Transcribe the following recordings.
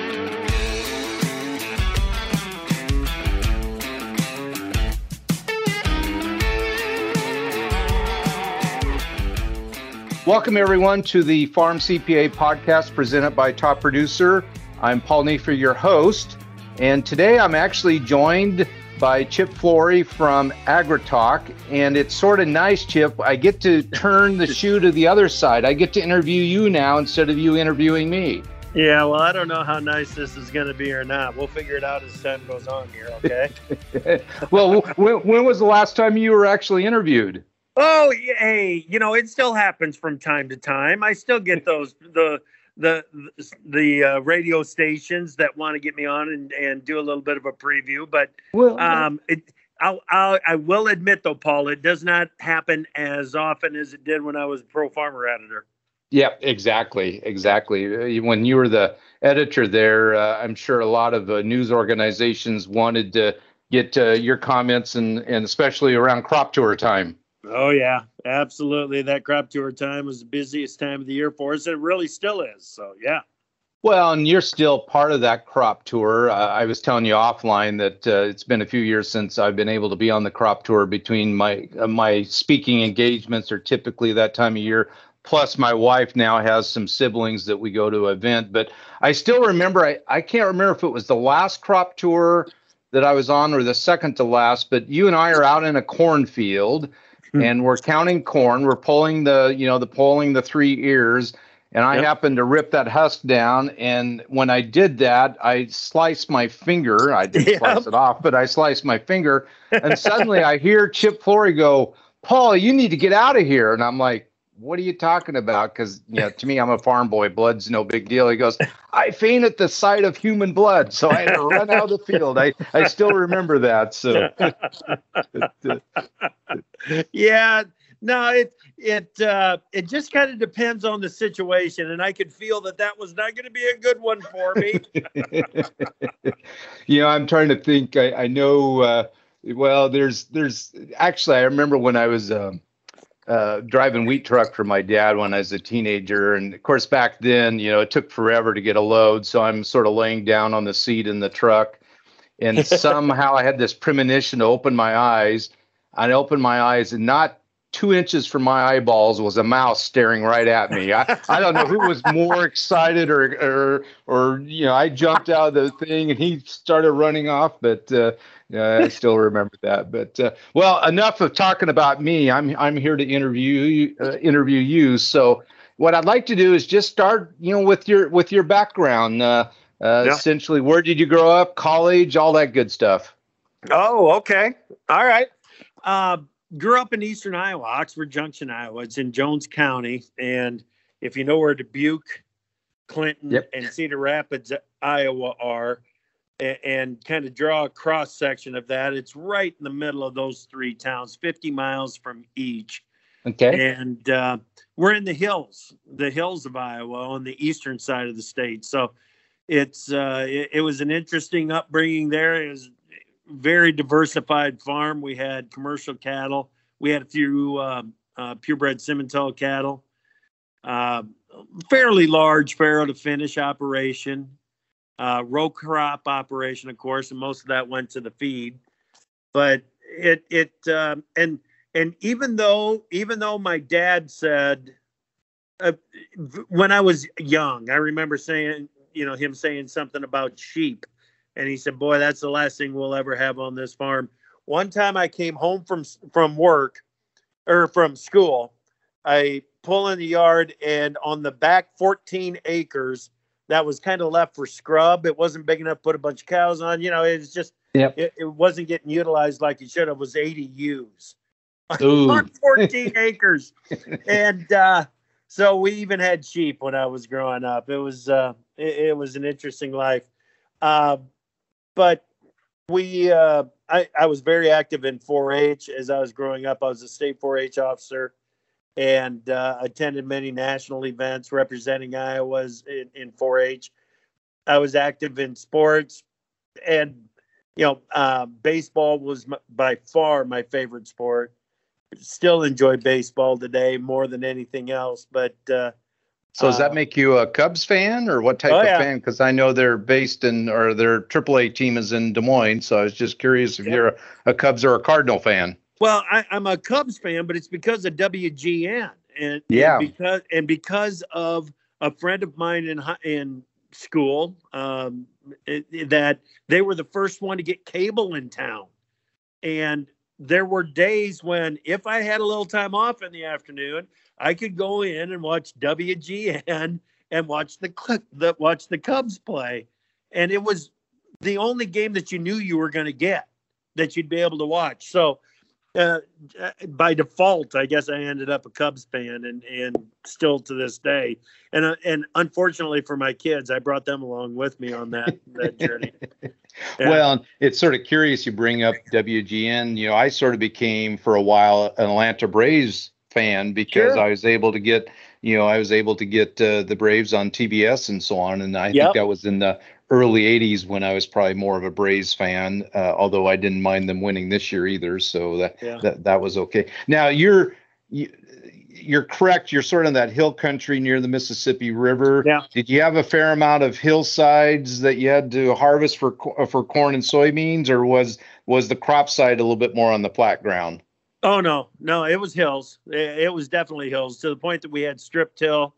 Welcome, everyone, to the Farm CPA podcast presented by Top Producer. I'm Paul Neiffer, your host, and today I'm actually joined by Chip Flory from AgriTalk, and it's sort of nice, Chip. I get to turn the shoe to the other side. I get to interview you now instead of you interviewing me. Yeah, well, I don't know how nice this is going to be or not. We'll figure it out as time goes on here, okay? Well, when was the last time you were actually interviewed? Oh, hey, it still happens from time to time. I still get those the radio stations that want to get me on and do a little bit of a preview. But I will admit, though, Paul, it does not happen as often as it did when I was Pro Farmer editor. Yeah, exactly. When you were the editor there, I'm sure a lot of news organizations wanted to get your comments and especially around crop tour time. Oh, yeah, absolutely. That crop tour time was the busiest time of the year for us. It really still is. So, yeah. Well, and you're still part of that crop tour. I was telling you offline that it's been a few years since I've been able to be on the crop tour. Between my speaking engagements are typically that time of year. Plus, my wife now has some siblings that we go to an event. But I still remember, I can't remember if it was the last crop tour that I was on or the second to last, but you and I are out in a cornfield. And we're counting corn. We're pulling the 3 ears, and I happened to rip that husk down. And when I did that, I sliced my finger. I didn't slice it off, but I sliced my finger. And suddenly I hear Chip Flory go, "Paul, you need to get out of here." And I'm like, "What are you talking about?" Because to me, I'm a farm boy. Blood's no big deal. He goes, "I faint at the sight of human blood," so I had to run out of the field. I still remember that. So, yeah, no, it just kind of depends on the situation, and I could feel that was not going to be a good one for me. I'm trying to think. I know. Well, there's actually, I remember when I was. Driving wheat truck for my dad when I was a teenager. And of course, back then, it took forever to get a load. So I'm sort of laying down on the seat in the truck. And somehow I had this premonition to open my eyes. I opened my eyes, and not 2 inches from my eyeballs was a mouse staring right at me. I don't know who was more excited or I jumped out of the thing and he started running off, but I still remember that. But well, enough of talking about me. I'm here to interview you. So what I'd like to do is just start, with your background. Essentially, where did you grow up, college, all that good stuff? Oh, okay. All right. Grew up in eastern Iowa, Oxford Junction, Iowa. It's in Jones County. And if you know where Dubuque, Clinton, and Cedar Rapids, Iowa are, and kind of draw a cross section of that, it's right in the middle of those 3 towns, 50 miles from each. Okay. And we're in the hills of Iowa on the eastern side of the state. So it was an interesting upbringing there. It was very diversified farm. We had commercial cattle. We had a few purebred Simmental cattle, fairly large farrow to finish operation, row crop operation, of course, and most of that went to the feed. But and even though my dad said when I was young, I remember saying, him saying something about sheep. And he said, "Boy, that's the last thing we'll ever have on this farm." One time I came home from work or from school, I pull in the yard, and on the back 14 acres that was kind of left for scrub. It wasn't big enough to put a bunch of cows on. It was just, it wasn't getting utilized like it should have. It was 80 ewes on 14 acres. And so we even had sheep when I was growing up. It was an interesting life. But I was very active in 4-H as I was growing up. I was a state 4-H officer and attended many national events representing Iowa's in 4-H. I was active in sports, and baseball was by far my favorite sport. Still enjoy baseball today more than anything else, but So does that make you a Cubs fan, or what type Oh of yeah. fan? Because I know they're based in, or their AAA team is in Des Moines. So I was just curious if you're a Cubs or a Cardinal fan. Well, I'm a Cubs fan, but it's because of WGN and Yeah. because of a friend of mine in school that they were the first one to get cable in town. And there were days when, if I had a little time off in the afternoon, I could go in and watch WGN and watch the Cubs play. And it was the only game that you knew you were going to get, that you'd be able to watch. So by default, I guess I ended up a Cubs fan, and still to this day. And unfortunately for my kids, I brought them along with me on that journey. Yeah. Well, it's sort of curious you bring up WGN. You know, I sort of became for a while an Atlanta Braves fan because I was able to get, the Braves on TBS and so on. And I think that was in the early 80s when I was probably more of a Braves fan, although I didn't mind them winning this year either. So that was okay. Now you're correct. You're sort of in that hill country near the Mississippi River. Yeah. Did you have a fair amount of hillsides that you had to harvest for corn and soybeans, or was the crop side a little bit more on the flat ground? Oh no, it was hills. It was definitely hills, to the point that we had strip till.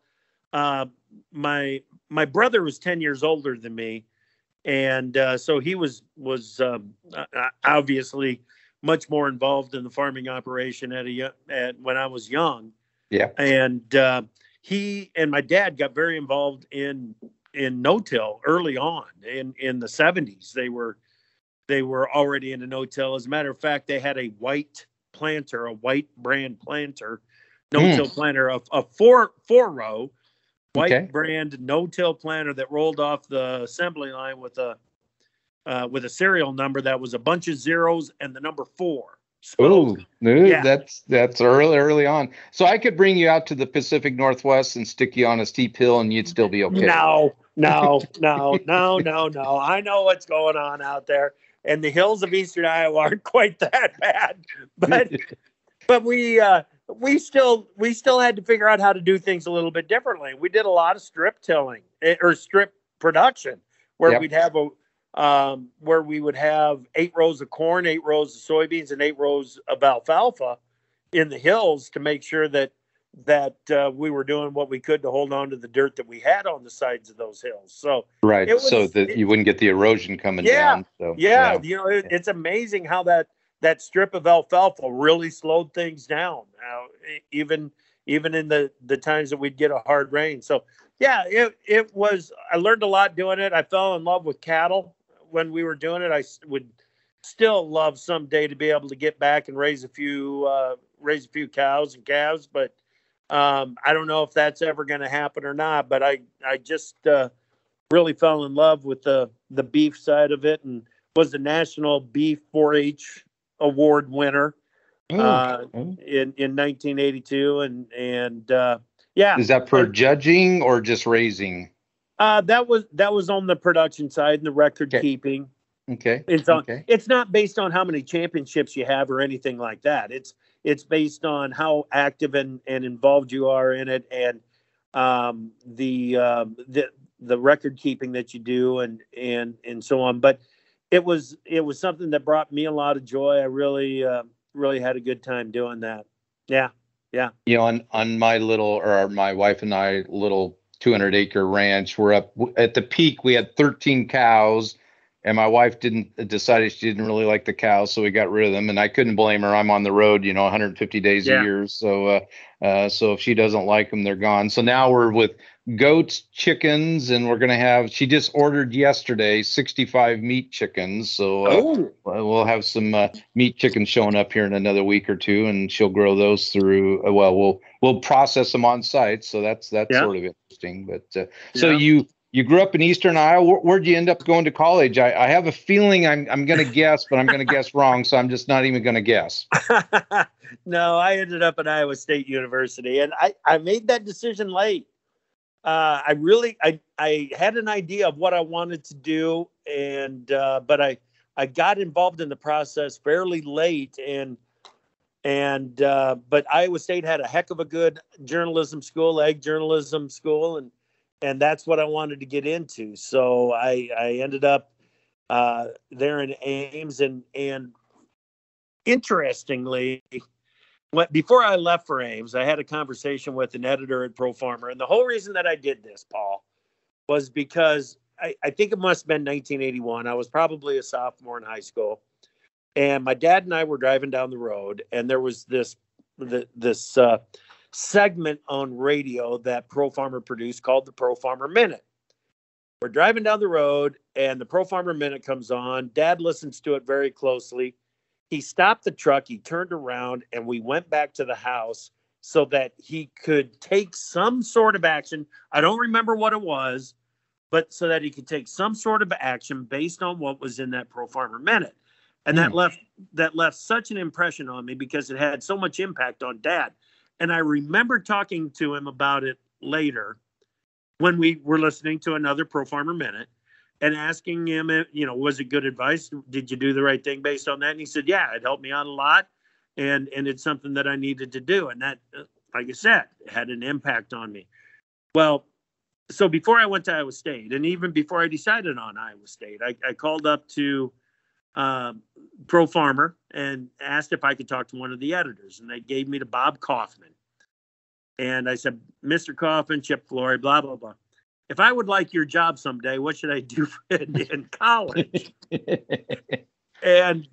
My brother was 10 years older than me, and so he was obviously much more involved in the farming operation at when I was young. Yeah. And he and my dad got very involved in no-till early on in the 70s. They were already into no-till. As a matter of fact, they had a white brand planter, no-till planter, a four row white brand no-till planter that rolled off the assembly line with a serial number that was a bunch of zeros and the number 4. So, that's early on. So I could bring you out to the Pacific Northwest and stick you on a steep hill and you'd still be okay. No. I know what's going on out there, and the hills of Eastern Iowa aren't quite that bad, but we still had to figure out how to do things a little bit differently. We did a lot of strip tilling or strip production where we'd have where we would have 8 rows of corn, 8 rows of soybeans, and 8 rows of alfalfa in the hills to make sure that we were doing what we could to hold on to the dirt that we had on the sides of those hills. So so that you wouldn't get the erosion coming down. So, it's amazing how that strip of alfalfa really slowed things down. Even in the times that we'd get a hard rain. So it was. I learned a lot doing it. I fell in love with cattle when we were doing it. I would still love someday to be able to get back and raise a few cows and calves, but I don't know if that's ever going to happen or not. But I just really fell in love with the beef side of it, and was the National Beef 4-H Award winner in 1982, and Is that for judging or just raising? That was on the production side and the record keeping. Okay. It's not based on how many championships you have or anything like that. It's based on how active and involved you are in it, and the record keeping that you do, and so on. But it was something that brought me a lot of joy. I really had a good time doing that. Yeah. On my wife and I little 200-acre ranch, we're up at the peak. We had 13 cows, and my wife decided she didn't really like the cows, so we got rid of them. And I couldn't blame her. I'm on the road, 150 days a year. So if she doesn't like them, they're gone. So now we're with goats, chickens, and we're going to have, she just ordered yesterday 65 meat chickens. So we'll have some meat chickens showing up here in another week or two, and she'll grow those through, we'll process them on site. So that's sort of interesting. But so you grew up in Eastern Iowa. Where'd you end up going to college? I have a feeling I'm going to guess, but I'm going to guess wrong. So I'm just not even going to guess. No, I ended up at Iowa State University, and I made that decision late. I had an idea of what I wanted to do, and but I got involved in the process fairly late, and And but Iowa State had a heck of a good journalism school, ag journalism school, and that's what I wanted to get into. So I ended up there in Ames, and interestingly, before I left for Ames, I had a conversation with an editor at Pro Farmer, and the whole reason that I did this, Paul, was because I think it must have been 1981. I was probably a sophomore in high school, and my dad and I were driving down the road, and there was this segment on radio that Pro Farmer produced called the Pro Farmer Minute. We're driving down the road, and the Pro Farmer Minute comes on. Dad listens to it very closely. He stopped the truck, he turned around, and we went back to the house so that he could take some sort of action. I don't remember what it was, but so that he could take some sort of action based on what was in that Pro Farmer Minute. And that left such an impression on me because it had so much impact on Dad. And I remember talking to him about it later when we were listening to another Pro Farmer Minute and asking him, was it good advice? Did you do the right thing based on that? And he said, yeah, it helped me out a lot. And it's something that I needed to do. And that, like I said, had an impact on me. Well, so before I went to Iowa State, and even before I decided on Iowa State, I called up to Pro Farmer and asked if I could talk to one of the editors. And they gave me to Bob Kaufman. And I said, Mr. Kaufman, Chip Flory, blah, blah, blah. If I would like your job someday, what should I do in college? And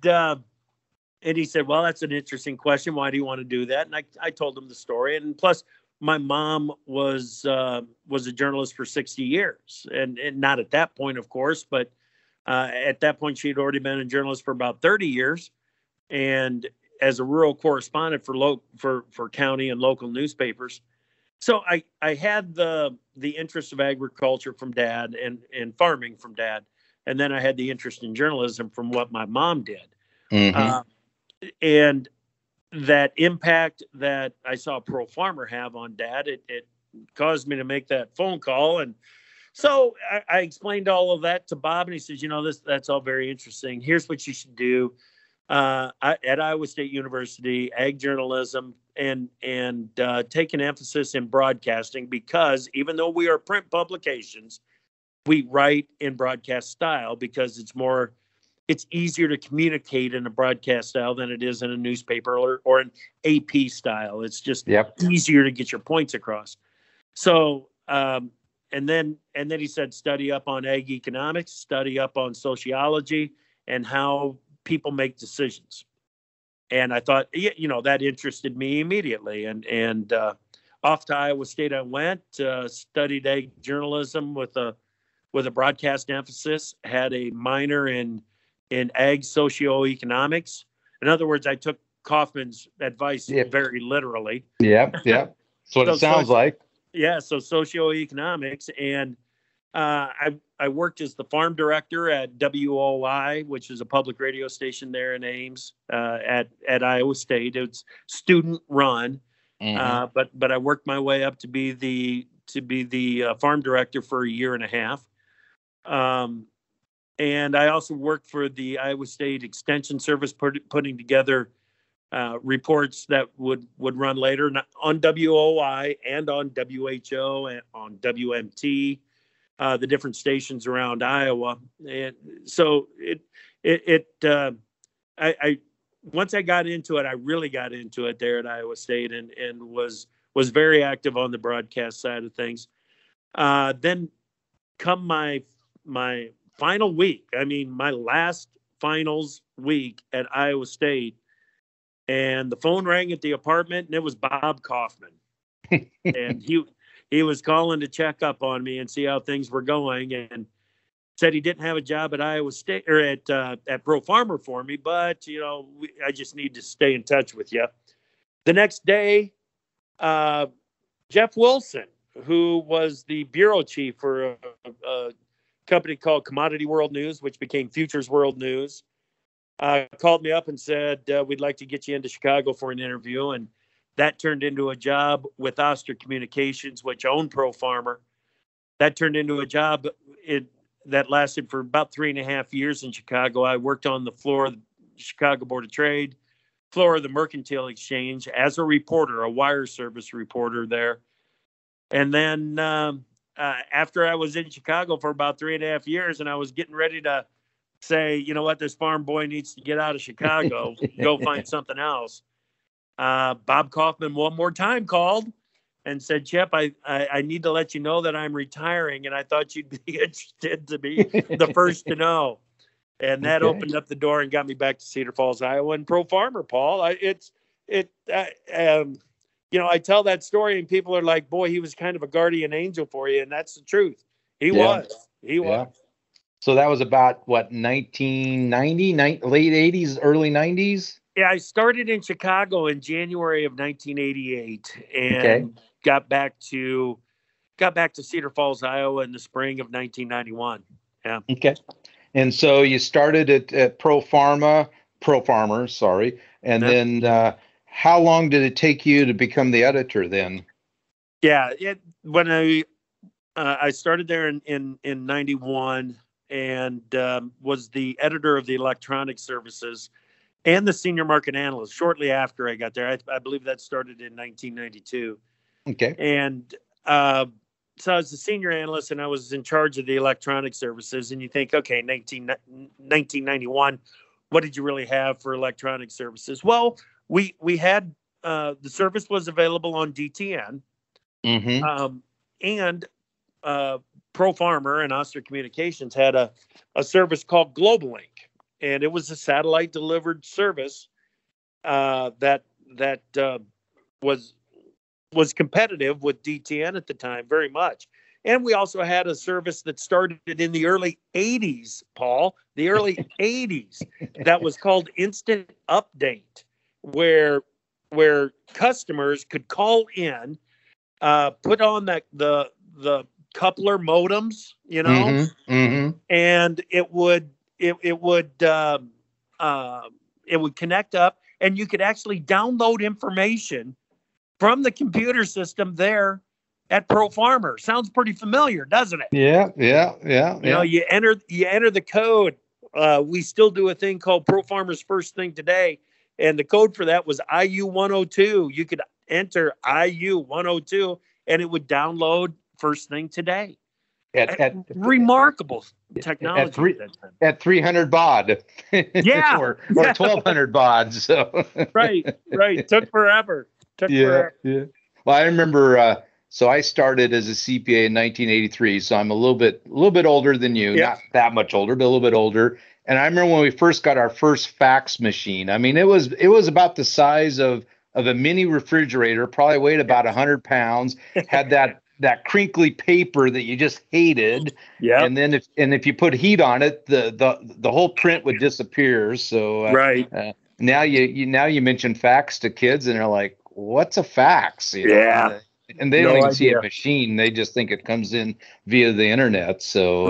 he said, well, that's an interesting question. Why do you want to do that? And I told him the story. And plus, my mom was a journalist for 60 years. And not at that point, of course, but at that point, she had already been a journalist for about 30 years. And as a rural correspondent for county and local newspapers. So I had the interest of agriculture from Dad and farming from Dad. And then I had the interest in journalism from what my mom did. Mm-hmm. And that impact that I saw Pro Farmer have on Dad, it caused me to make that phone call. And so I explained all of that to Bob, and he says, that's all very interesting. Here's what you should do. At Iowa State University, ag journalism, and take an emphasis in broadcasting, because even though we are print publications, we write in broadcast style because it's easier to communicate in a broadcast style than it is in a newspaper or an AP style. It's just easier to get your points across. So, and then he said, study up on ag economics, study up on sociology and how people make decisions. And I thought, that interested me immediately. And off to Iowa State I went, studied ag journalism with a broadcast emphasis, had a minor in ag socioeconomics. In other words, I took Kaufman's advice very literally. Yeah. That's what it sounds like. Yeah. So socioeconomics. And I worked as the farm director at WOI, which is a public radio station there in Ames, at Iowa State. It's student run, but I worked my way up to be the farm director for a year and a half. And I also worked for the Iowa State Extension Service, putting together reports that would run later on WOI and on WHO and on WMT. The different stations around Iowa. And so I once I got into it, I really got into it there at Iowa State and was very active on the broadcast side of things. Then come my final week, my last finals week at Iowa State, and the phone rang at the apartment, and it was Bob Kaufman. And he was calling to check up on me and see how things were going, and said he didn't have a job at Iowa State or at Pro Farmer for me, but I just need to stay in touch with you. The next day, Jeff Wilson, who was the bureau chief for a company called Commodity World News, which became Futures World News, called me up and said, we'd like to get you into Chicago for an interview. And that turned into a job with Oster Communications, which owned Pro Farmer. That turned into a job that lasted for about 3.5 years in Chicago. I worked on the floor of the Chicago Board of Trade, floor of the Mercantile Exchange as a reporter, a wire service reporter there. And then after I was in Chicago for about 3.5 years, and I was getting ready to say, you know what, this farm boy needs to get out of Chicago, go find something else. Bob Kaufman one more time called and said, Chip, I need to let you know that I'm retiring, and I thought you'd be interested to be the first to know. And that opened up the door and got me back to Cedar Falls, Iowa, and Pro Farmer, Paul. I tell that story and people are like, boy, he was kind of a guardian angel for you. And that's the truth. He was. So that was about what, 1990, late 80s, early 90s? Yeah, I started in Chicago in January of 1988 and got back to Cedar Falls, Iowa in the spring of 1991. Yeah. Okay. And so you started at Pro Farmer, and then how long did it take you to become the editor then? Yeah, when I started there in 91 and was the editor of the electronic services and the senior market analyst shortly after I got there. I believe that started in 1992. Okay. And so I was the senior analyst and I was in charge of the electronic services. And you think, okay, 1991, what did you really have for electronic services? Well, we had the service was available on DTN, and Pro Farmer and Oster Communications had a service called Global Link, and it was a satellite delivered service that was competitive with DTN at the time very much. And we also had a service that started in the early 80s, Paul, the early 80s, that was called Instant Update, where customers could call in, put on the coupler modems, and it would connect up, and you could actually download information from the computer system there at Pro Farmer. Sounds pretty familiar, doesn't it? Yeah. You enter the code. We still do a thing called Pro Farmer's First Thing Today, and the code for that was IU102. You could enter IU102, and it would download First Thing Today. At remarkable technology at 300 baud. Yeah, or 1200 baud. So right. Took forever. Yeah. Well, I remember. So I started as a CPA in 1983. So I'm a little bit older than you. Not that much older, but a little bit older. And I remember when we first got our first fax machine. I mean, it was about the size of a mini refrigerator. Probably weighed about 100 pounds. Had that crinkly paper that you just hated. Yeah. And then if you put heat on it, the whole print would disappear. So now you mention fax to kids, and they're like, what's a fax? And they don't even see a machine. They just think it comes in via the internet. So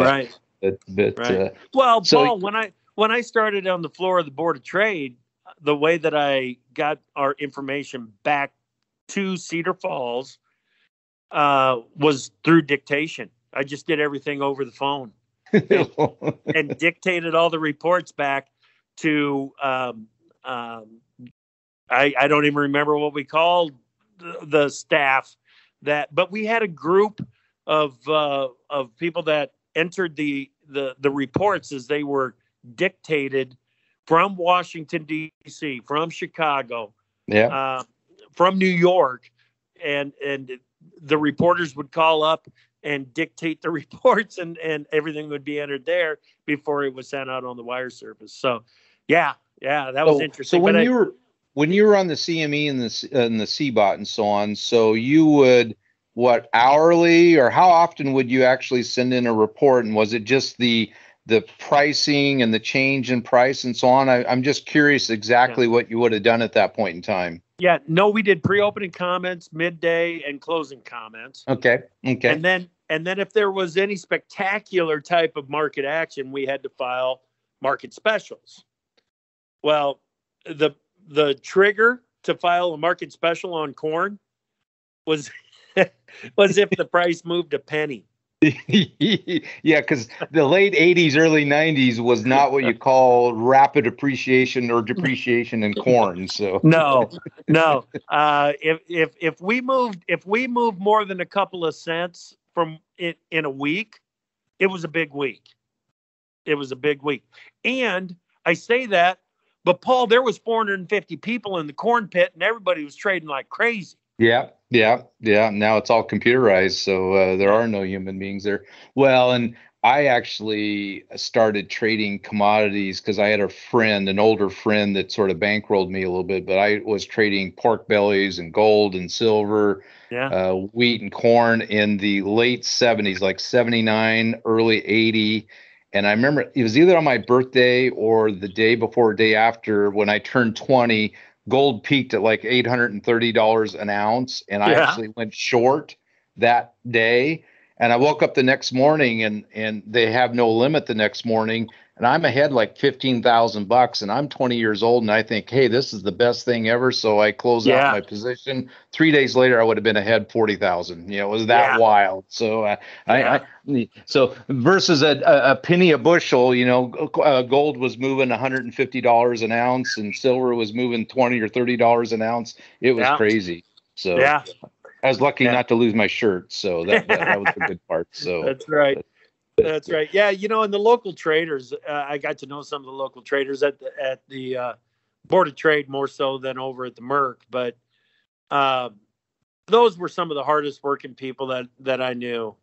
Paul, when I started on the floor of the Board of Trade, the way that I got our information back to Cedar Falls was through dictation. I just did everything over the phone and dictated all the reports back to I don't even remember what we called the staff but we had a group of people that entered the reports as they were dictated from Washington, D.C., from Chicago, from New York, and the reporters would call up and dictate the reports, and everything would be entered there before it was sent out on the wire service. So, that was interesting. So when you were on the CME and the CBOT and so on, so you would hourly, or how often would you actually send in a report? And was it just the pricing and the change in price and so on? I'm just curious exactly what you would have done at that point in time. Yeah, no, we did pre-opening comments, midday, and closing comments. Okay. And then if there was any spectacular type of market action, we had to file market specials. Well, the trigger to file a market special on corn was if the price moved a penny. Yeah, because the late 80s, early 90s was not what you call rapid appreciation or depreciation in corn. So No, no. If we moved more than a couple of cents from it in a week, it was a big week. It was a big week. And I say that, but Paul, there was 450 people in the corn pit, and everybody was trading like crazy. yeah, yeah, yeah. Now it's all computerized, so there are no human beings there. Well, and I actually started trading commodities because I had a friend, an older friend, that sort of bankrolled me a little bit. But I was trading pork bellies and gold and silver, Yeah. wheat and corn in the late 70s, like 79, early 80. And I remember it was either on my birthday or the day before or day after when I turned 20. Gold peaked at like $830 an ounce, and I Yeah. actually went short that day. And I woke up the next morning, and they have no limit the next morning, and I'm ahead like $15,000, and I'm 20 years old, and I think, hey, this is the best thing ever. So I close out Yeah. my position. 3 days later, I would have been ahead 40,000. You know, it was that Yeah. wild. So Yeah. so versus a penny a bushel, you know, gold was moving $150 an ounce, and silver was moving $20 or $30 an ounce. It was Yeah. crazy. So Yeah. I was lucky Yeah. not to lose my shirt, so that was the good part. So, That's right. but, That's right. Yeah, and the local traders, I got to know some of the local traders at the Board of Trade more so than over at the Merc, but uh, those were some of the hardest working people that I knew.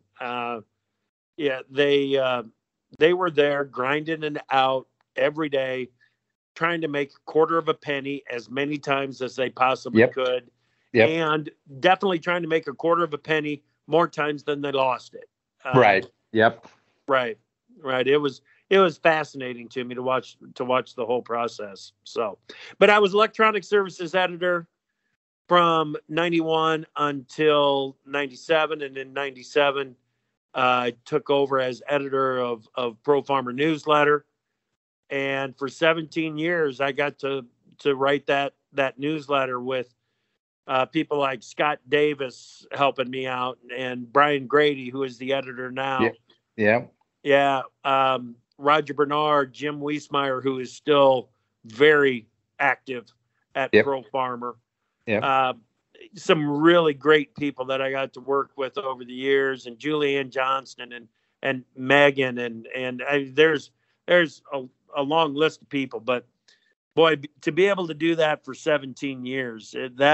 Yeah, they were there grinding it out every day, trying to make a quarter of a penny as many times as they possibly yep, could, yep, and definitely trying to make a quarter of a penny more times than they lost it. right, yep. Right, right. It was fascinating to me to watch the whole process. So, but I was electronic services editor from 91 until 97, and in 97 I took over as editor of Pro Farmer Newsletter, and for 17 years I got to write that newsletter with people like Scott Davis helping me out, and Brian Grady, who is the editor now. Yep, yeah, Yeah, Roger Bernard, Jim Wiesmeyer, who is still very active at yep, Pro Farmer. yep. Uh, some really great people that I got to work with over the years, and Julianne Johnston and Megan, and there's a long list of people. But boy, to be able to do that for 17 years,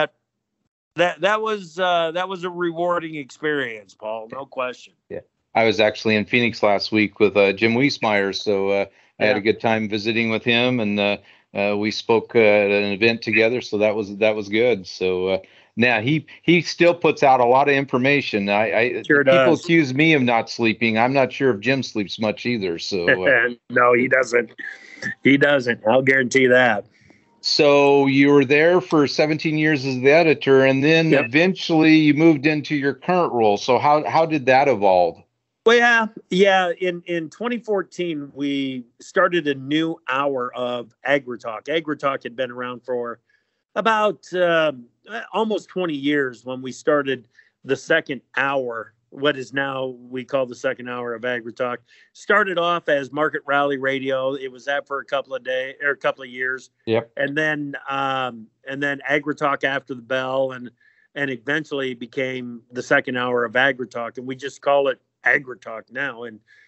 that was a rewarding experience, Paul. No question. Yeah. I was actually in Phoenix last week with Jim Wiesmeyer, so I had a Yeah. good time visiting with him, and we spoke at an event together, so that was good. So now he still puts out a lot of information. Sure People does. accuse me of not sleeping. I'm not sure if Jim sleeps much either. So No, he doesn't. He doesn't. I'll guarantee that. so you were there for 17 years as the editor, and then Yep. eventually you moved into your current role. So how did that evolve? Well, yeah. In 2014, we started a new hour of AgriTalk. AgriTalk had been around for about almost 20 years when we started the second hour. What is now we call the second hour of AgriTalk. Started off as Market Rally Radio. It was that for a couple of years, Yep. and then AgriTalk after the bell, and eventually became the second hour of AgriTalk, and we just call it AgriTalk now.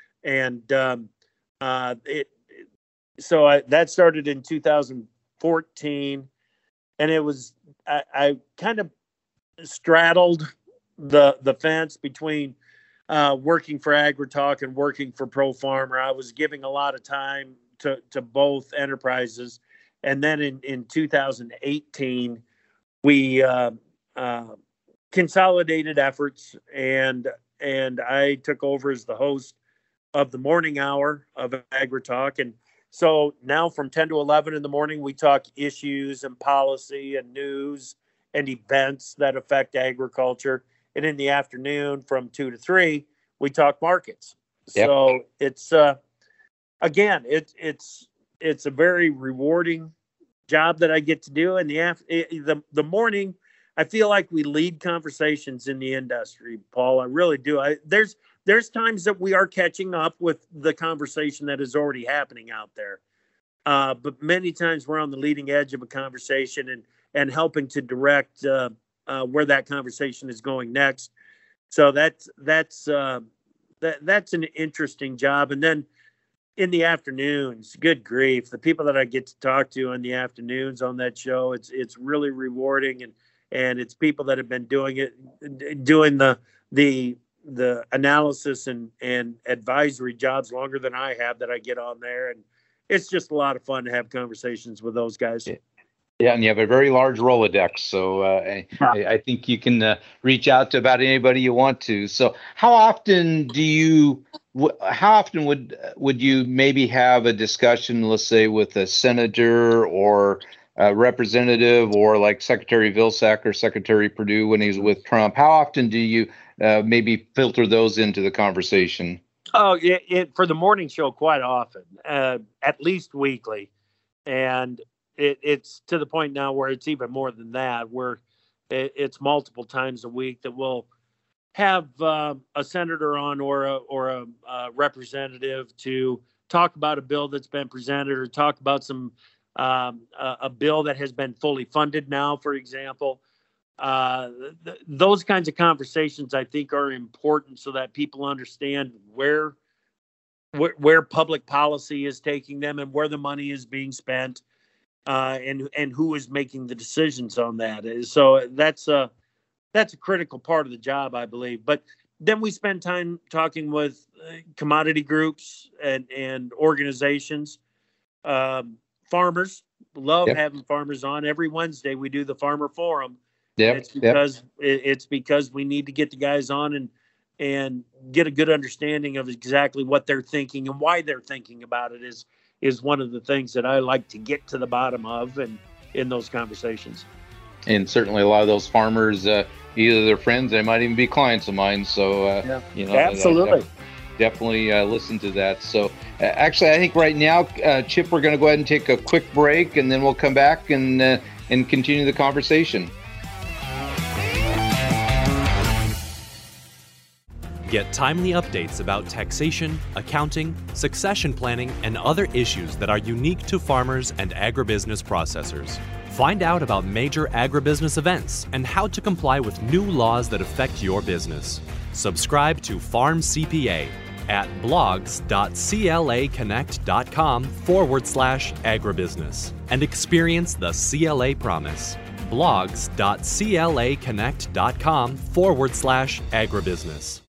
That started in 2014, and it was I kind of straddled the fence between working for AgriTalk and working for Pro Farmer. I was giving a lot of time to both enterprises, and then in 2018 we consolidated efforts, and I took over as the host of the morning hour of AgriTalk. And so now from 10 to 11 in the morning, we talk issues and policy and news and events that affect agriculture. And in the afternoon from 2 to 3, we talk markets. Yep. So it's, again, it's a very rewarding job that I get to do. And the morning, I feel like we lead conversations in the industry, Paul. I really do. There's there's times that we are catching up with the conversation that is already happening out there. But many times we're on the leading edge of a conversation and helping to direct where that conversation is going next. So that's an interesting job. And then in the afternoons, good grief, the people that I get to talk to in the afternoons on that show, it's really rewarding, and it's people that have been doing the analysis and advisory jobs longer than I have, that I get on there, and it's just a lot of fun to have conversations with those guys. Yeah, and you have a very large Rolodex, so I think you can reach out to about anybody you want to. So, how often would you maybe have a discussion, let's say, with a senator or a representative, or like Secretary Vilsack or Secretary Perdue when he's with Trump? How often do you maybe filter those into the conversation? Oh, for the morning show, quite often, at least weekly, and it's to the point now where it's even more than that, where it's multiple times a week that we'll have a senator on or a representative to talk about a bill that's been presented, or talk about some a bill that has been fully funded now, for example. Those kinds of conversations, I think, are important so that people understand where public policy is taking them and where the money is being spent, and who is making the decisions on that. So that's a critical part of the job, I believe. But then we spend time talking with commodity groups and organizations. Farmers, love having farmers on. Every Wednesday we do the Farmer Forum. It's because we need to get the guys on and get a good understanding of exactly what they're thinking and why they're thinking about it is one of the things that I like to get to the bottom of and in those conversations. And certainly a lot of those farmers, either they're friends, they might even be clients of mine. So, absolutely. Definitely listen to that. So actually, I think right now, Chip, we're going to go ahead and take a quick break, and then we'll come back and continue the conversation. Get timely updates about taxation, accounting, succession planning, and other issues that are unique to farmers and agribusiness processors. Find out about major agribusiness events and how to comply with new laws that affect your business. Subscribe to Farm CPA at blogs.claconnect.com/agribusiness and experience the CLA promise. blogs.claconnect.com/agribusiness.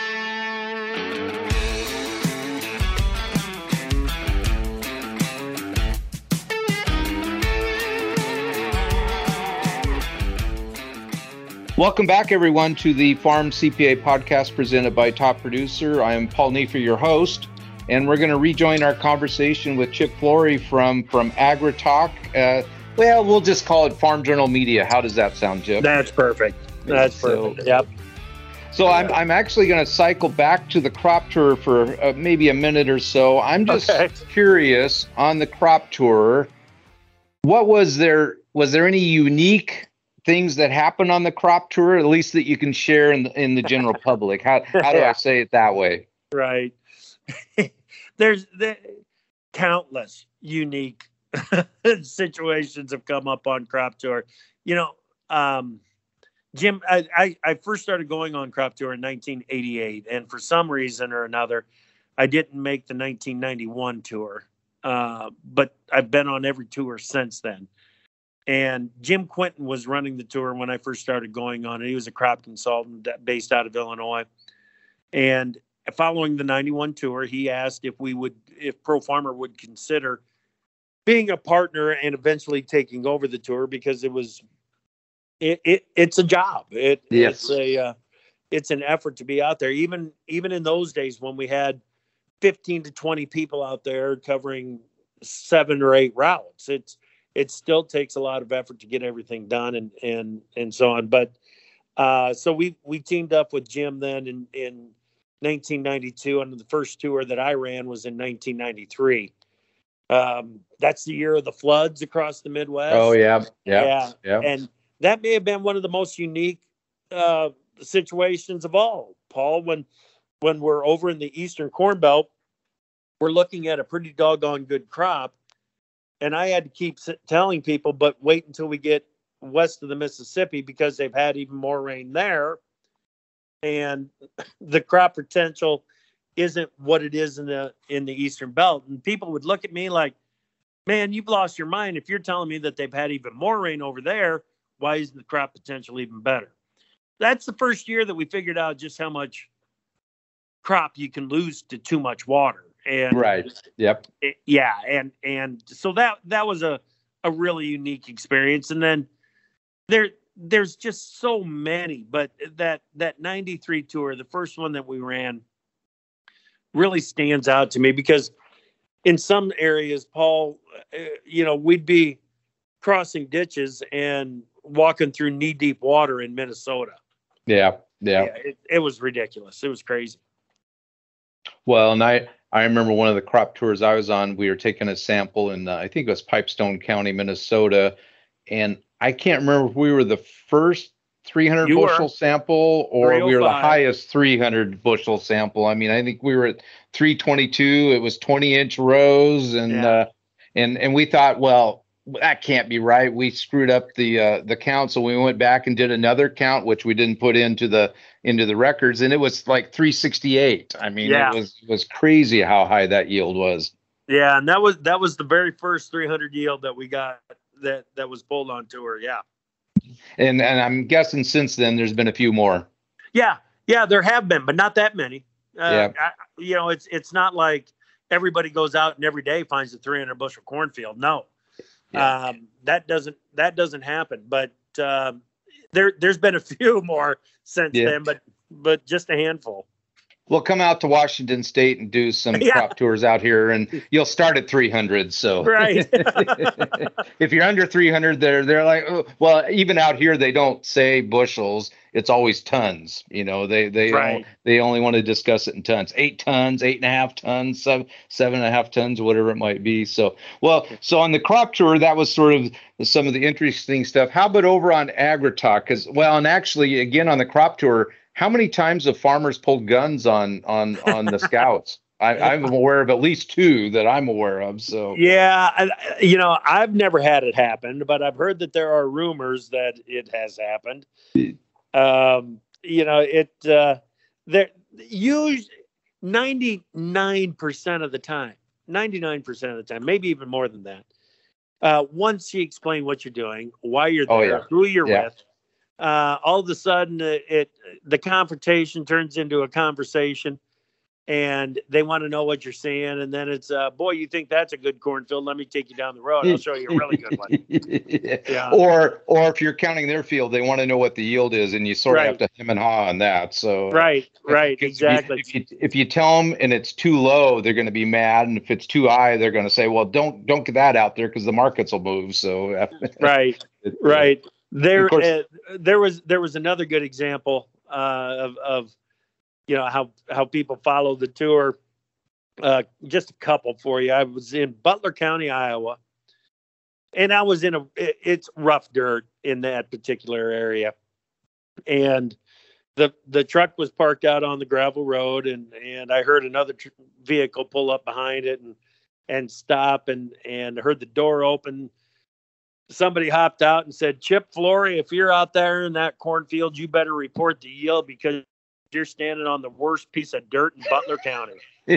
Welcome back, everyone, to the Farm CPA podcast presented by Top Producer. I am Paul Neiffer, your host, and we're going to rejoin our conversation with Chip Flory from AgriTalk. Well, we'll just call it Farm Journal Media. How does that sound, Chip? That's perfect. Perfect. Yep. So I'm actually going to cycle back to the crop tour for maybe a minute or so. I'm just curious on the crop tour. What was there any unique things that happened on the crop tour, at least that you can share in the general public? How do I say it that way? Right. There's countless unique situations have come up on crop tour. Jim, I first started going on crop tour in 1988, and for some reason or another, I didn't make the 1991 tour, but I've been on every tour since then. And Jim Quinton was running the tour when I first started going on it. He was a crop consultant based out of Illinois. And following the 91 tour, he asked if Pro Farmer would consider being a partner and eventually taking over the tour, because it's a job. It's an effort to be out there. Even in those days when we had 15 to 20 people out there covering 7 or 8 routes, it still takes a lot of effort to get everything done and so on. But so we teamed up with Jim then in 1992, and the first tour that I ran was in 1993. That's the year of the floods across the Midwest. Oh, yeah. And that may have been one of the most unique situations of all, Paul, when we're over in the Eastern Corn Belt, we're looking at a pretty doggone good crop. And I had to keep telling people, but wait until we get west of the Mississippi, because they've had even more rain there. And the crop potential isn't what it is in the Eastern Belt. And people would look at me like, man, you've lost your mind. If you're telling me that they've had even more rain over there, why isn't the crop potential even better? That's the first year that we figured out just how much crop you can lose to too much water. And Right. Yep. yeah. And so that was a really unique experience. And then there's just so many, but that 93 tour, the first one that we ran, really stands out to me because in some areas, Paul, we'd be crossing ditches and walking through knee-deep water in Minnesota. Yeah. It was ridiculous. It was crazy. Well, and I remember one of the crop tours I was on, we were taking a sample in, I think it was Pipestone County, Minnesota. And I can't remember if we were the first 300 bushel sample or we were the highest 300 bushel sample. I mean, I think we were at 322. It was 20-inch rows. And we thought, well, that can't be right. We screwed up the count. So we went back and did another count, which we didn't put into the records. And it was like 368. I mean, it was crazy how high that yield was. Yeah. And that was the very first 300 yield that we got that was pulled on tour. Yeah. And I'm guessing since then there's been a few more. Yeah, there have been, but not that many. It's not like everybody goes out and every day finds a 300 bushel cornfield. No, that doesn't happen. But there's been a few more since then, but just a handful. We'll come out to Washington State and do some crop tours out here, and you'll start at 300. So right. If you're under 300, they're like, oh, well, even out here they don't say bushels; it's always tons. They only want to discuss it in tons. 8 tons, 8.5 tons, 7.5 tons, whatever it might be. So on the crop tour, that was sort of some of the interesting stuff. How about over on AgriTalk? And actually, again on the crop tour, how many times have farmers pulled guns on the scouts? I'm aware of at least 2 that I'm aware of. So yeah, I've never had it happen, but I've heard that there are rumors that it has happened. There usually 99% of the time, maybe even more than that. Once you explain what you're doing, why you're there, who you're with. All of a sudden, the confrontation turns into a conversation, and they want to know what you're seeing. And then it's, boy, you think that's a good cornfield? Let me take you down the road. I'll show you a really good one. Yeah. Or if you're counting their field, they want to know what the yield is, and you sort of have to hem and haw on that. So right, exactly. If you tell them and it's too low, they're going to be mad, and if it's too high, they're going to say, well, don't get that out there because the markets will move. So right. There was another good example of how people follow the tour. Just a couple for you. I was in Butler County, Iowa, and I was it's rough dirt in that particular area, and the truck was parked out on the gravel road, and I heard another vehicle pull up behind it and stop, and heard the door open. Somebody hopped out and said, Chip Flory, if you're out there in that cornfield, you better report the yield because you're standing on the worst piece of dirt in Butler County.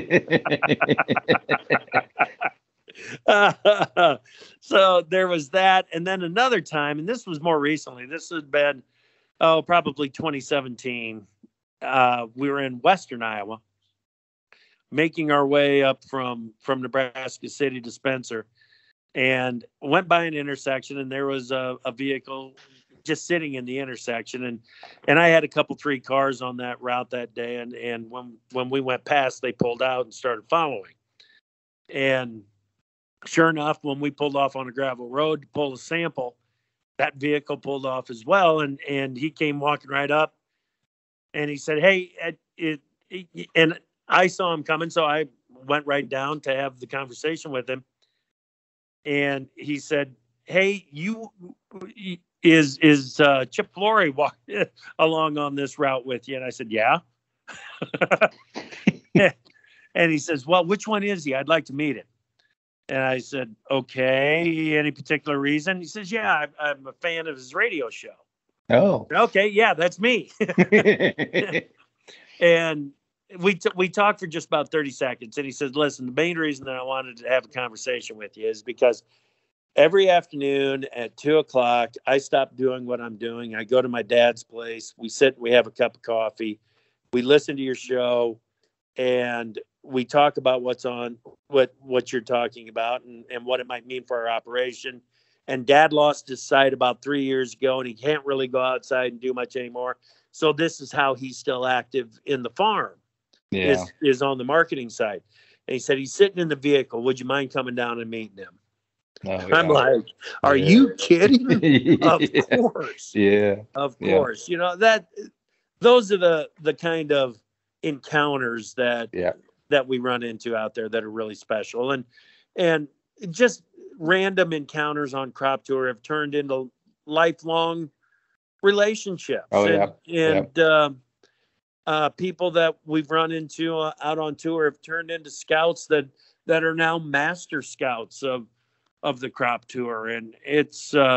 So there was that. And then another time, and this was more recently, this had been, probably 2017. We were in Western Iowa, making our way up from Nebraska City to Spencer. And went by an intersection, and there was a vehicle just sitting in the intersection, and I had 3 cars on that route that day, and when we went past, they pulled out and started following. And sure enough, when we pulled off on a gravel road to pull a sample, that vehicle pulled off as well, and he came walking right up, and he said, "Hey," and I saw him coming, so I went right down to have the conversation with him. And he said, "Hey, is Chip Flory walking along on this route with you?" And I said, "Yeah." And he says, well, which one is he? I'd like to meet him. And I said, okay, any particular reason? He says, yeah, I'm a fan of his radio show. Oh. Okay, yeah, that's me. And we talked for just about 30 seconds. And he said, listen, the main reason that I wanted to have a conversation with you is because every afternoon at 2:00, I stop doing what I'm doing. I go to my dad's place. We sit, we have a cup of coffee. We listen to your show, and we talk about what's on, what you're talking about, and what it might mean for our operation. And Dad lost his sight about 3 years ago, and he can't really go outside and do much anymore. So this is how he's still active in the farm, is on the marketing side. And he said, he's sitting in the vehicle. Would you mind coming down and meeting him? Oh, yeah. I'm like, are you kidding me? Of course. Yeah. Of course. You know, those are the kind of encounters that we run into out there that are really special. And just random encounters on Crop Tour have turned into lifelong relationships. Oh, and people that we've run into out on tour have turned into scouts that are now master scouts of the Crop Tour. And it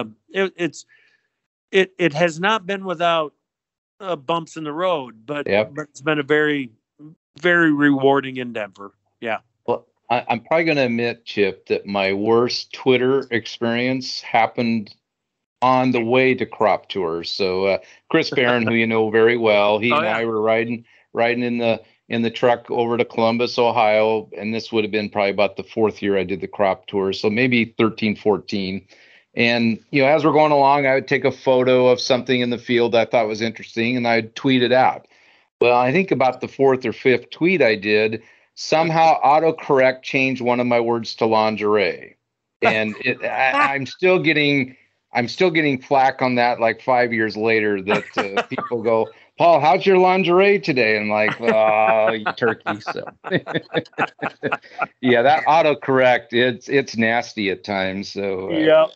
has not been without bumps in the road, but it's been a very, very rewarding endeavor. Yeah. Well, I'm probably going to admit, Chip, that my worst Twitter experience happened on the way to Crop Tour. So Chris Barron, who you know very well, he and I were riding in the truck over to Columbus, Ohio, and this would have been probably about the 4th year I did the Crop Tour, so maybe 13, 14. And, you know, as we're going along, I would take a photo of something in the field I thought was interesting, and I'd tweet it out. Well, I think about the 4th or 5th tweet I did, somehow autocorrect changed one of my words to lingerie. And I'm still getting flack on that like 5 years later that people go, Paul, how's your lingerie today? And like, oh, you turkey. So yeah, that autocorrect, it's nasty at times. So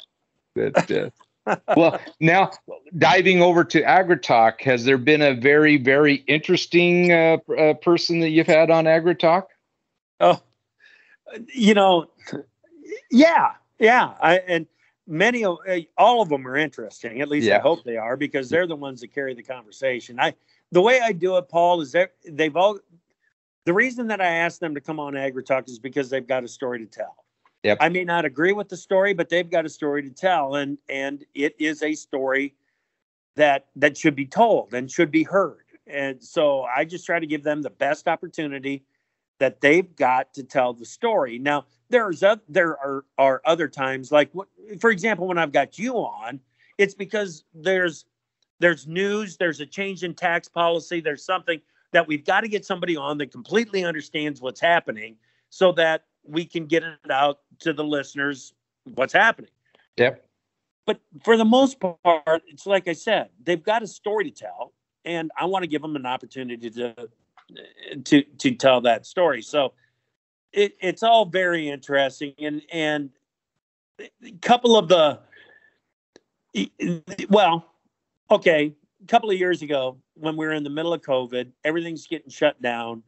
well, now diving over to AgriTalk, has there been a very, very interesting person that you've had on AgriTalk? Oh, you know, yeah. And many of all of them are interesting. At least I hope they are, because they're the ones that carry the conversation. The way I do it, Paul, is that the reason that I ask them to come on AgriTalk is because they've got a story to tell. Yep. I may not agree with the story, but they've got a story to tell, and it is a story that should be told and should be heard. And so I just try to give them the best opportunity that they've got to tell the story. Now, there are other times, like, for example, when I've got you on, it's because there's news, there's a change in tax policy, there's something that we've got to get somebody on that completely understands what's happening so that we can get it out to the listeners what's happening. Yep. But for the most part, it's like I said, they've got a story to tell, and I want to give them an opportunity to tell that story. So it's all very interesting. And a couple of a couple of years ago, when we were in the middle of COVID, everything's getting shut down.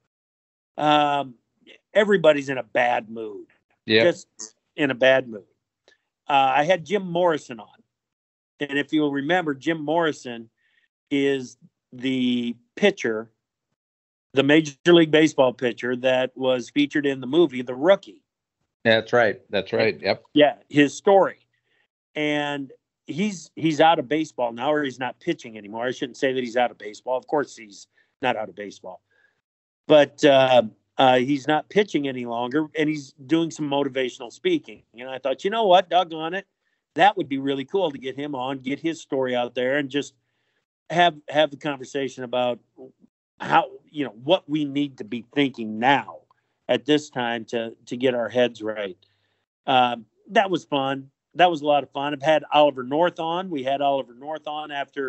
Everybody's in a bad mood. Yeah. Just in a bad mood. I had Jim Morrison on. And if you'll remember, Jim Morrison is the pitcher, the Major League Baseball pitcher that was featured in the movie The Rookie. That's right. Yep. Yeah, his story. And he's out of baseball now, or he's not pitching anymore. I shouldn't say that he's out of baseball. Of course he's not out of baseball. But he's not pitching any longer, and he's doing some motivational speaking. And I thought, you know what, doggone it, that would be really cool to get him on, get his story out there, and just have the conversation about how, what we need to be thinking now at this time to get our heads right. That was fun. That was a lot of fun. I've had Oliver North on. We had Oliver North on after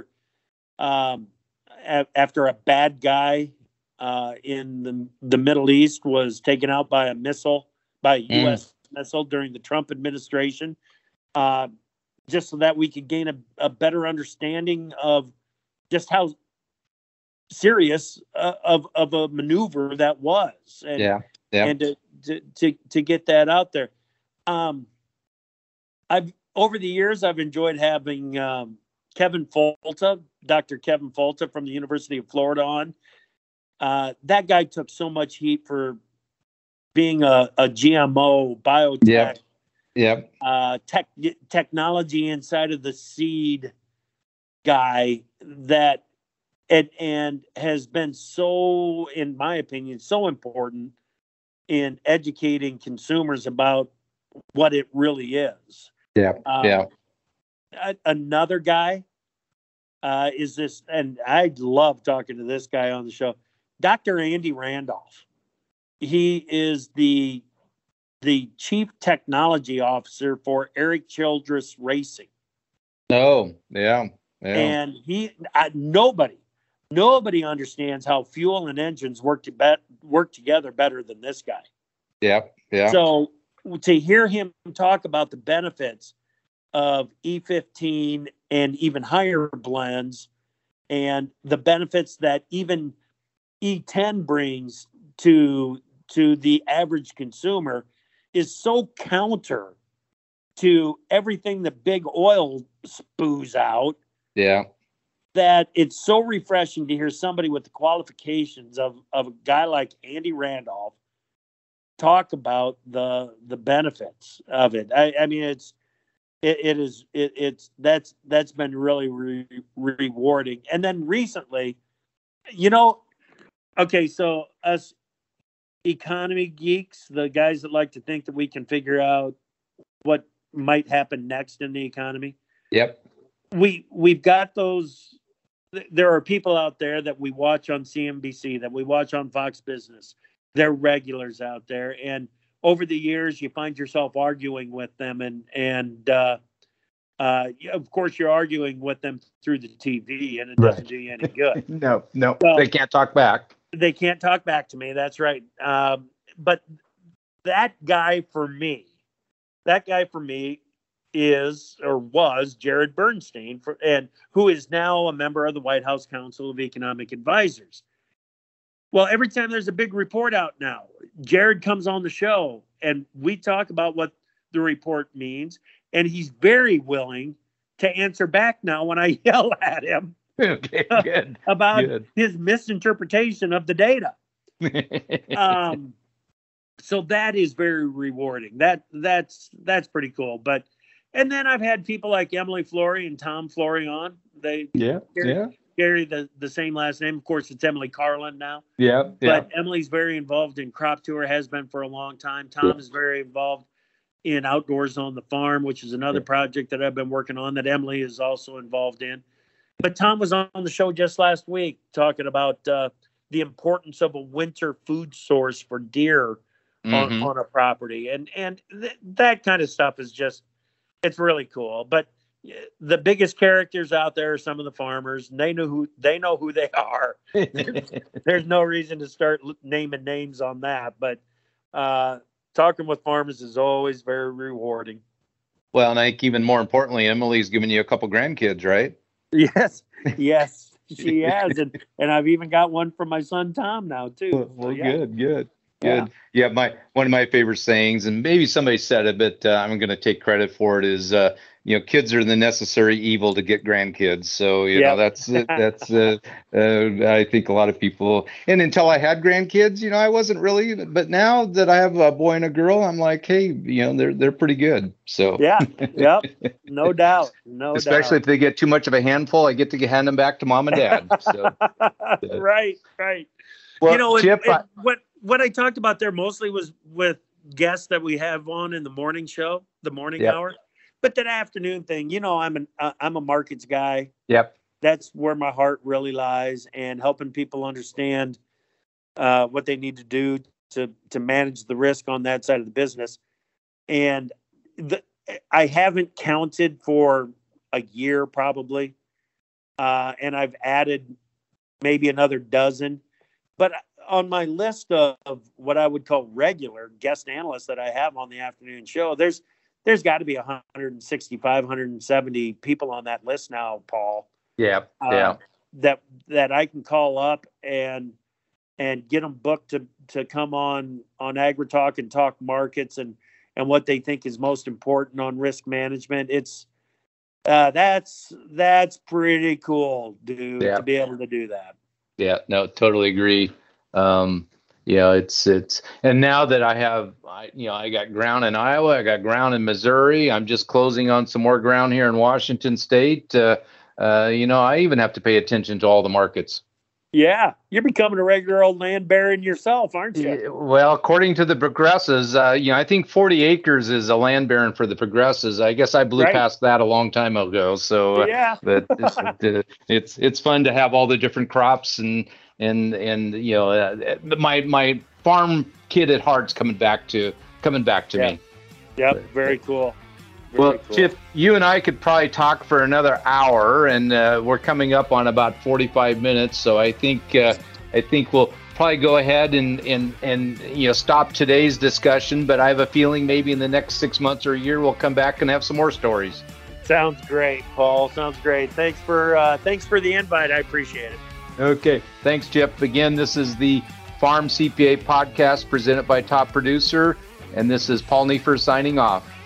a bad guy in the Middle East was taken out by a U.S. missile during the Trump administration, just so that we could gain a better understanding of just how serious of a maneuver that was, and Yeah. Yeah. and to get that out there. I've over the years I've enjoyed having Kevin Folta, Dr. Kevin Folta from the University of Florida on. That guy took so much heat for being a GMO biotech, Yep. technology inside of the seed guy that and has been so, in my opinion, so important in educating consumers about what it really is. Yeah. Yeah. Another guy is this, and I love talking to this guy on the show, Dr. Andy Randolph. He is the chief technology officer for Eric Childress Racing. Oh, yeah. Yeah. And nobody understands how fuel and engines work together better than this guy. Yeah. Yeah. So to hear him talk about the benefits of E15 and even higher blends, and the benefits that even E10 brings to the average consumer, is so counter to everything the big oil spews out. Yeah. That it's so refreshing to hear somebody with the qualifications of a guy like Andy Randolph talk about the benefits of it. I mean, that's been really rewarding. And then recently, okay, so us economy geeks, the guys that like to think that we can figure out what might happen next in the economy. Yep. We've got those. There are people out there that we watch on CNBC, that we watch on Fox Business. They're regulars out there, and over the years, you find yourself arguing with them, and of course, you're arguing with them through the TV, and it doesn't do you any good. No, So, they can't talk back. They can't talk back to me. That's right. But that guy for me is or was Jared Bernstein, and who is now a member of the White House Council of Economic Advisors. Well, every time there's a big report out now, Jared comes on the show and we talk about what the report means, and he's very willing to answer back now when I yell at him Okay, good. about Good. his misinterpretation of the data. So that is very rewarding. That's pretty cool. And then I've had people like Emily Flory and Tom Flory on. They carry the same last name. Of course, it's Emily Carlin now. Yeah. But Emily's very involved in Crop Tour, has been for a long time. Tom is very involved in Outdoors on the Farm, which is another project that I've been working on that Emily is also involved in. But Tom was on the show just last week talking about the importance of a winter food source for deer on a property. And that kind of stuff is just, it's really cool. But the biggest characters out there are some of the farmers, and they know who they are. There's no reason to start naming names on that, but talking with farmers is always very rewarding. Well, and I think even more importantly, Emily's given you a couple grandkids, right? Yes, she has, and I've even got one for my son Tom now too. Well, good. Yeah, one of my favorite sayings, and maybe somebody said it, but I'm going to take credit for it, is kids are the necessary evil to get grandkids. So that's I think a lot of people. And until I had grandkids, I wasn't really. But now that I have a boy and a girl, I'm like, hey, they're pretty good. So no doubt, Especially if they get too much of a handful, I get to hand them back to mom and dad. So right. Well, Chip, what I talked about there mostly was with guests that we have on in the morning show, the morning hour. But that afternoon thing, I'm a markets guy. Yep. That's where my heart really lies, and helping people understand what they need to do to manage the risk on that side of the business. And I haven't counted for a year probably, and I've added maybe another dozen. But on my list of what I would call regular guest analysts that I have on the afternoon show, there's got to be 165, 170 people on that list now, Paul. Yeah. That I can call up and and get them booked to come on AgriTalk and talk markets and what they think is most important on risk management. It's that's pretty cool, dude, to be able to do that. Yeah, no, totally agree. It's and now that I got ground in Iowa, I got ground in Missouri. I'm just closing on some more ground here in Washington State. I even have to pay attention to all the markets. Yeah, you're becoming a regular old land baron yourself, aren't you? Yeah, well, according to the Progressives, I think 40 acres is a land baron for the Progressives. I guess I blew past that a long time ago. So but it's fun to have all the different crops and my farm kid at heart's coming back to me. Yep, very cool. Cool. Chip, you and I could probably talk for another hour, and we're coming up on about 45 minutes. So I think we'll probably go ahead and stop today's discussion. But I have a feeling maybe in the next 6 months or a year we'll come back and have some more stories. Sounds great, Paul. Sounds great. Thanks for the invite. I appreciate it. Okay, thanks, Chip. Again, this is the Farm CPA podcast presented by Top Producer, and this is Paul Neiffer signing off.